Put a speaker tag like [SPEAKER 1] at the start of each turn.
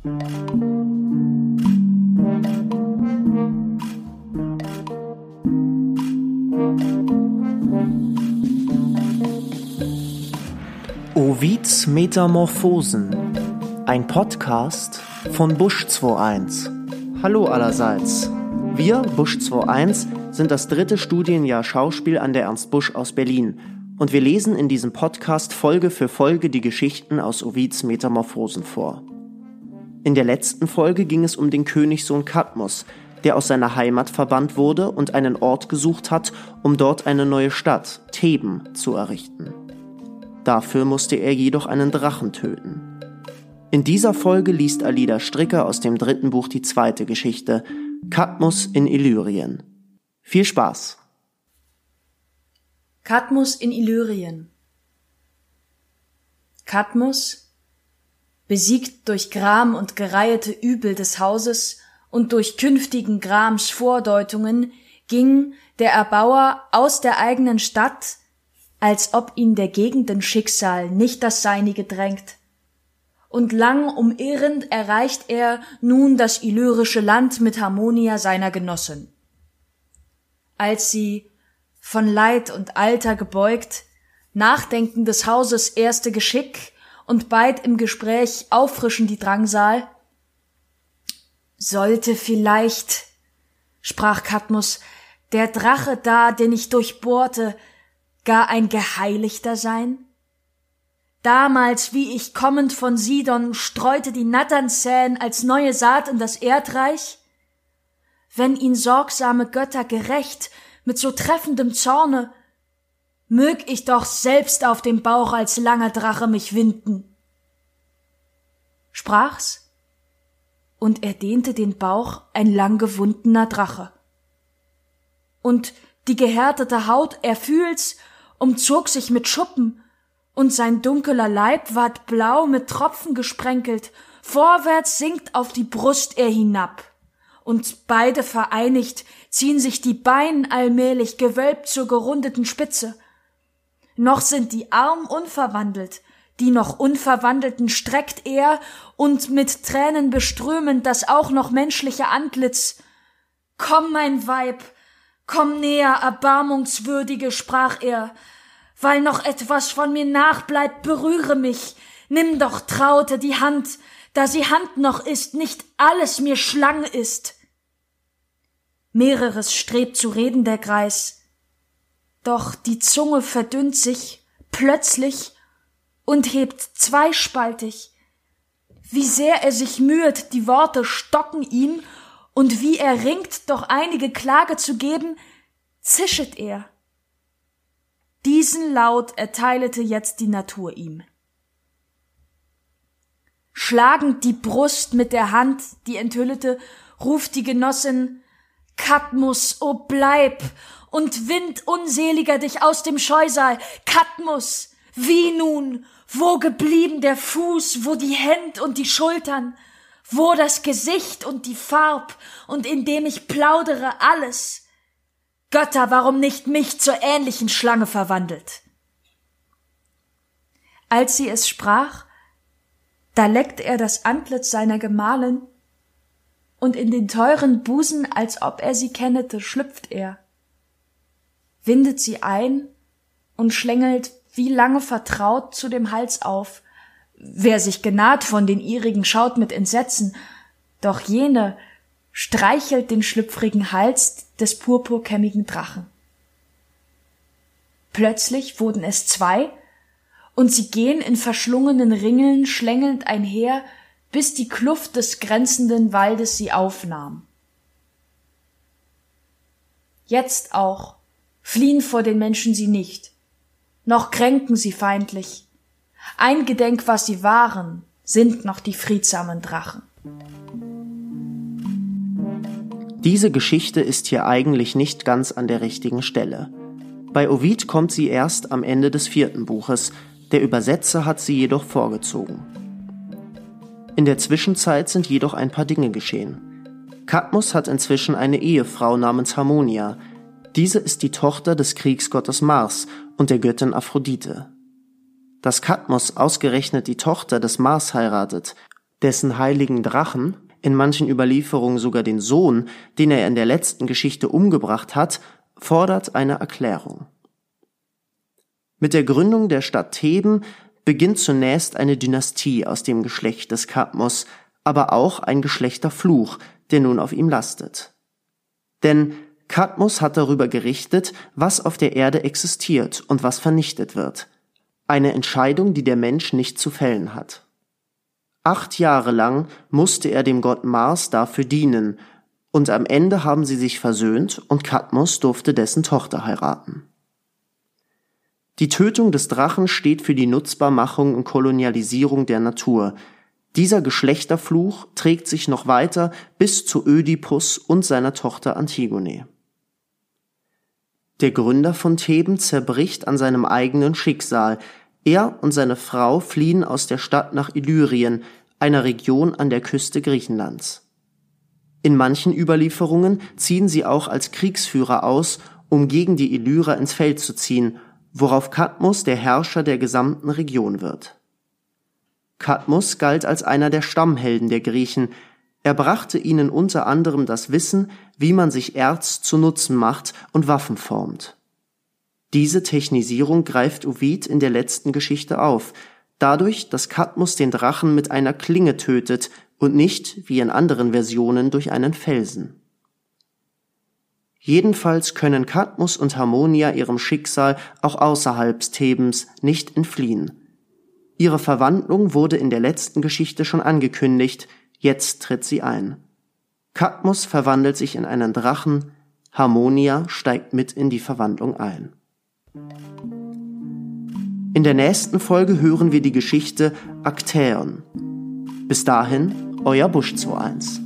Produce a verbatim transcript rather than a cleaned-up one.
[SPEAKER 1] Ovids Metamorphosen, ein Podcast von Busch einundzwanzig. Hallo allerseits. Wir, Busch einundzwanzig, sind das dritte Studienjahr Schauspiel an der Ernst Busch aus Berlin und wir lesen in diesem Podcast Folge für Folge die Geschichten aus Ovids Metamorphosen vor. In der letzten Folge ging es um den Königssohn Kadmos, der aus seiner Heimat verbannt wurde und einen Ort gesucht hat, um dort eine neue Stadt, Theben, zu errichten. Dafür musste er jedoch einen Drachen töten. In dieser Folge liest Alida Stricker aus dem dritten Buch die zweite Geschichte, Kadmos in Illyrien. Viel Spaß!
[SPEAKER 2] Kadmos in Illyrien. Kadmos, besiegt durch Gram und gereihete Übel des Hauses und durch künftigen Grams Vordeutungen, ging der Erbauer aus der eigenen Stadt, als ob ihn der Gegenden Schicksal nicht das Seinige drängt. Und lang umirrend erreicht er nun das illyrische Land mit Harmonia seiner Genossen. Als sie, von Leid und Alter gebeugt, nachdenken des Hauses erste Geschick und beid im Gespräch auffrischen die Drangsal, »Sollte vielleicht«, sprach Kadmos, »der Drache da, den ich durchbohrte, gar ein Geheiligter sein? Damals, wie ich kommend von Sidon streute die Natternzähn als neue Saat in das Erdreich? Wenn ihn sorgsame Götter gerecht mit so treffendem Zorne, mög ich doch selbst auf dem Bauch als langer Drache mich winden.« Sprach's, und er dehnte den Bauch ein lang gewundener Drache. Und die gehärtete Haut, er fühlt's, umzog sich mit Schuppen, und sein dunkeler Leib ward blau mit Tropfen gesprenkelt, vorwärts sinkt auf die Brust er hinab, und beide vereinigt ziehen sich die Beine allmählich gewölbt zur gerundeten Spitze. Noch sind die Arm unverwandelt, die noch Unverwandelten streckt er, und mit Tränen beströmend das auch noch menschliche Antlitz. »Komm, mein Weib, komm näher, Erbarmungswürdige«, sprach er, »weil noch etwas von mir nachbleibt, berühre mich, nimm doch traute die Hand, da sie Hand noch ist, nicht alles mir Schlange ist.« Mehreres strebt zu reden der Greis, doch die Zunge verdünnt sich plötzlich und hebt zweispaltig. Wie sehr er sich mühet, die Worte stocken ihm, und wie er ringt, doch einige Klage zu geben, zischet er. Diesen Laut erteilete jetzt die Natur ihm. Schlagend die Brust mit der Hand, die enthüllete, ruft die Genossin, »Kadmos, o bleib, und wind unseliger dich aus dem Scheusal! Kadmos, wie nun, wo geblieben der Fuß, wo die Händ und die Schultern, wo das Gesicht und die Farb, und indem ich plaudere alles? Götter, warum nicht mich zur ähnlichen Schlange verwandelt?« Als sie es sprach, da leckt er das Antlitz seiner Gemahlin, und in den teuren Busen, als ob er sie kennete, schlüpft er, windet sie ein und schlängelt wie lange vertraut zu dem Hals auf. Wer sich genaht von den ihrigen, schaut mit Entsetzen, doch jene streichelt den schlüpfrigen Hals des purpurkämmigen Drachen. Plötzlich wurden es zwei, und sie gehen in verschlungenen Ringeln schlängelnd einher, bis die Kluft des grenzenden Waldes sie aufnahm. Jetzt auch fliehen vor den Menschen sie nicht, noch kränken sie feindlich. Eingedenk, was sie waren, sind noch die friedsamen Drachen.
[SPEAKER 1] Diese Geschichte ist hier eigentlich nicht ganz an der richtigen Stelle. Bei Ovid kommt sie erst am Ende des vierten Buches, der Übersetzer hat sie jedoch vorgezogen. In der Zwischenzeit sind jedoch ein paar Dinge geschehen. Kadmos hat inzwischen eine Ehefrau namens Harmonia. Diese ist die Tochter des Kriegsgottes Mars und der Göttin Aphrodite. Dass Kadmos ausgerechnet die Tochter des Mars heiratet, Dessen heiligen Drachen, in manchen Überlieferungen sogar den Sohn, den er in der letzten Geschichte umgebracht hat, fordert eine Erklärung. Mit der Gründung der Stadt Theben beginnt zunächst eine Dynastie aus dem Geschlecht des Kadmos, aber auch ein Geschlechterfluch, der nun auf ihm lastet. Denn Kadmos hat darüber gerichtet, was auf der Erde existiert und was vernichtet wird. Eine Entscheidung, die der Mensch nicht zu fällen hat. Acht Jahre lang musste er dem Gott Mars dafür dienen, und am Ende haben sie sich versöhnt und Kadmos durfte dessen Tochter heiraten. Die Tötung des Drachen steht für die Nutzbarmachung und Kolonialisierung der Natur. Dieser Geschlechterfluch trägt sich noch weiter bis zu Ödipus und seiner Tochter Antigone. Der Gründer von Theben zerbricht an seinem eigenen Schicksal. Er und seine Frau fliehen aus der Stadt nach Illyrien, einer Region an der Küste Griechenlands. In manchen Überlieferungen ziehen sie auch als Kriegsführer aus, um gegen die Illyrer ins Feld zu ziehen, worauf Kadmos der Herrscher der gesamten Region wird. Kadmos galt als einer der Stammhelden der Griechen. Er brachte ihnen unter anderem das Wissen, wie man sich Erz zu Nutzen macht und Waffen formt. Diese Technisierung greift Ovid in der letzten Geschichte auf, dadurch, dass Kadmos den Drachen mit einer Klinge tötet und nicht, wie in anderen Versionen, durch einen Felsen. Jedenfalls können Kadmos und Harmonia ihrem Schicksal auch außerhalb Thebens nicht entfliehen. Ihre Verwandlung wurde in der letzten Geschichte schon angekündigt, jetzt tritt sie ein. Kadmos verwandelt sich in einen Drachen, Harmonia steigt mit in die Verwandlung ein. In der nächsten Folge hören wir die Geschichte Aktäon. Bis dahin, euer Busch zwei eins.